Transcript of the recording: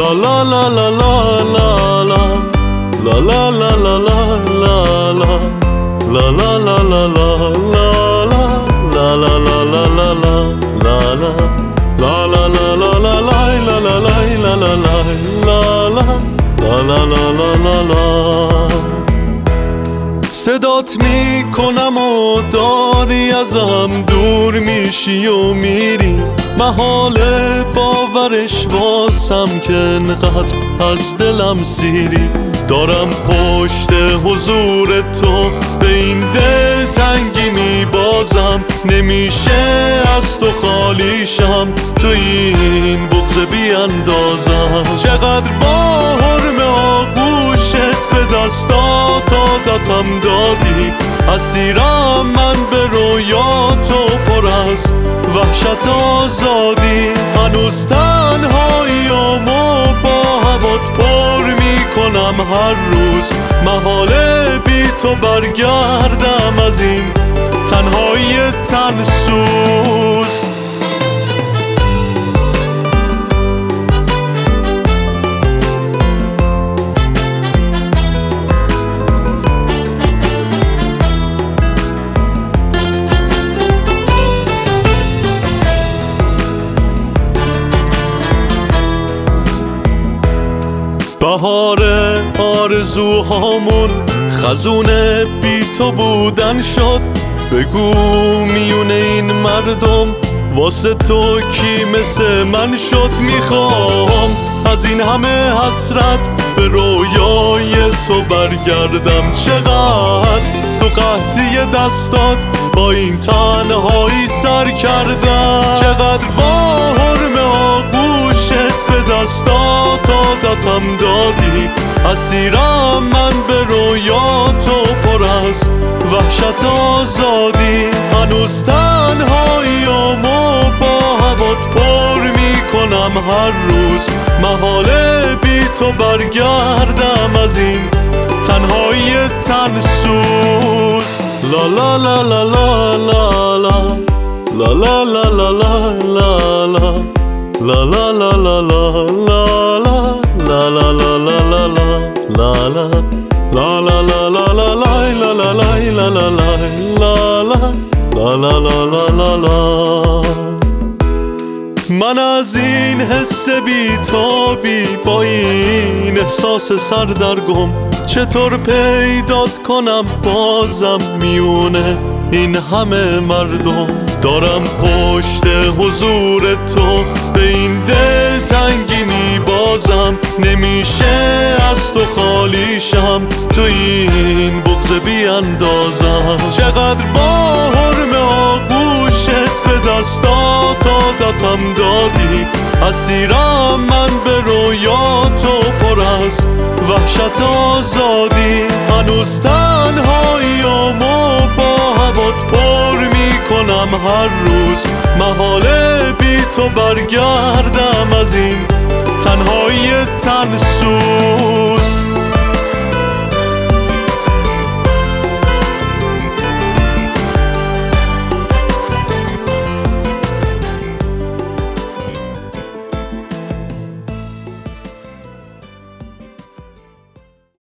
La la la la la la la La la la la la la la La la la la la la La la la la la la la la La la la la la la la la la la la la La la la la la صدات میکنم و داری ازم دور میشی و میری محاله باورش واسم که انقدر از دلم سیری دارم پشت حضور تو به این دل تنگی میبازم نمیشه از تو خالیشم تو این بغض بیاندازم چقدر با حرم آغوشت به دستات عادتم دادی اسیرم من به رویاتو پر از وحشت آزادی هنوز تنهاییامو با هوات پر میکنم هر روز محاله بی تو برگردم از این تنهایی تنسوز بهار آرزوهامون خزونه بی تو بودن شد بگو میونه این مردم واسه تو کی مثل من شد میخوام از این همه حسرت به رویای تو برگردم چقدر تو قحطی دستات با این تنهایی سر کردم چقدر با حرم آغوشت به دستات عادتم دادی اسیرم من به رویاتو پر از وحشت آزادی هنوز تنهاییامو با هوات پر میکنم هر روز محاله بی تو برگردم از این تنهایی تنسوز لا لا لا لا لا لا لا لا لا لا لا لا لا La la la la la la la La la la la la la la la La la la la la la la la la la la La la la la la la من از این حس بی‌تابی با این احساس سردرگم چطور پیدات کنم بازم میونه این همه مردم دارم پشت حضور تو به این دل تنگی میبازم نمیشه از تو خالیشم تو این بغض بیاندازم چقدر با حرم آغوشت به دستات عادتم دادی اسیرم من به رویاتو پر از وحشت آزادی هنوز تنهاییامو با هوات پر میکنم هر روز محاله بی تو برگردم از این تنهایی تنسوز